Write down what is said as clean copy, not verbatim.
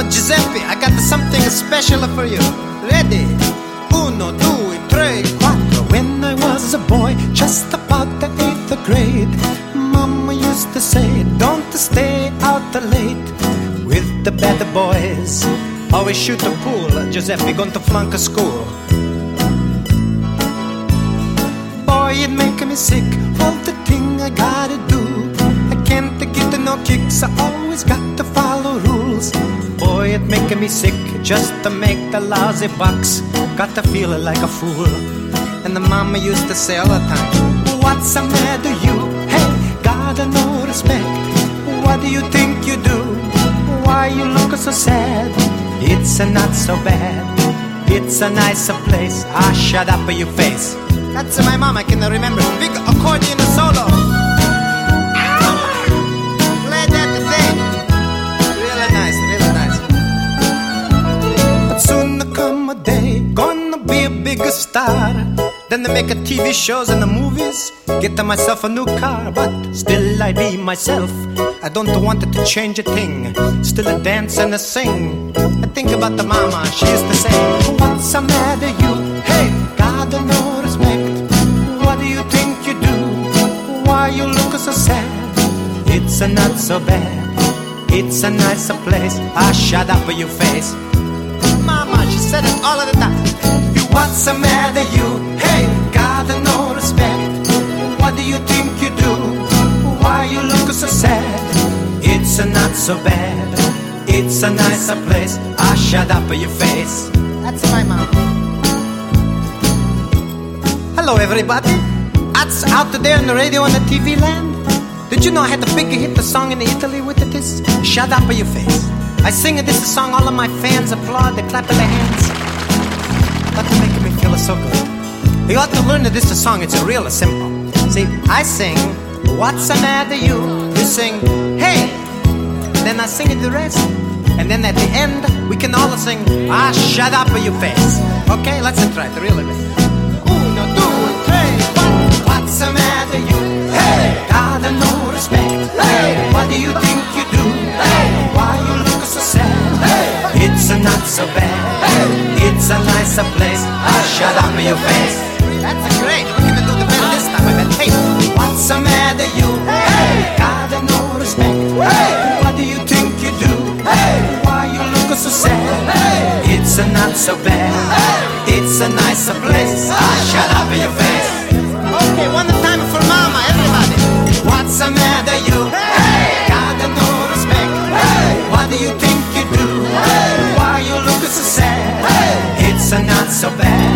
Giuseppe, I got something special for you. Ready? Uno, due, tre, quattro. When I was a boy, just about the 8th grade, Mama used to say, don't stay out late with the bad boys. Always shoot the pool, Giuseppe, going to flunk a school. Boy, it make me sick, all the thing I gotta do. I can't get no kicks, I always got to follow rules. Boy, it make me sick, just to make the lousy bucks. Got to feel like a fool. And the mama used to say all the time, what's the matter you? Hey, gotta no respect. What do you think you do? Why you look so sad? It's not so bad. It's a nicer place. Ah, shut up your face. That's my mom, I can remember. Big accordion solo. Play that thing. Really nice, really nice. But soon there come a day, gonna be a bigger star. Then they make a TV shows and the movies. Get myself a new car, but still I be myself. I don't want it to change a thing. Still a dance and a sing. I think about the mama, she used to say, what's the matter you? Hey, God no respect. What do you think you do? Why you look so sad? It's not so bad. It's a nicer place. Ah, shut up your face. Mama, she said it all of the time. What's the matter you? Hey, God no respect. What do you think you do? Why you look so sad? It's not so bad. It's a nicer place. Ah, shut up your face. That's my mom. Hello everybody. That's out there on the radio and the TV land. Did you know I had a big hit the song in Italy with this? Shut up your face. I sing this song, all of my fans applaud, they clap their hands. That's making me feel so good. You ought to learn this song, it's real simple. See, I sing, what's the matter you? You sing, hey. Then I sing the rest. And then at the end, we can all sing, ah, shut up your face. Okay, let's try it, really. Uno, due, tre, quattro. What's the matter you? Hey, God no respect. Hey, what do you think you do? Hey, why you look so sad? Hey, it's not so bad. Hey, it's a nicer place. Ah, shut up your face. That's great. We can do the better this time. I bet. Hey, what's the matter you? Hey, God no respect. Hey, what do you think you do? Hey, why you look so sad? Hey, it's not so bad. Hey, it's a nicer place. Ah, shut up your face. Okay, one time for mama, everybody. What's the matter you? Hey, God no respect. Hey, what do you think you do? Hey, why you look so sad? Hey, it's not so bad.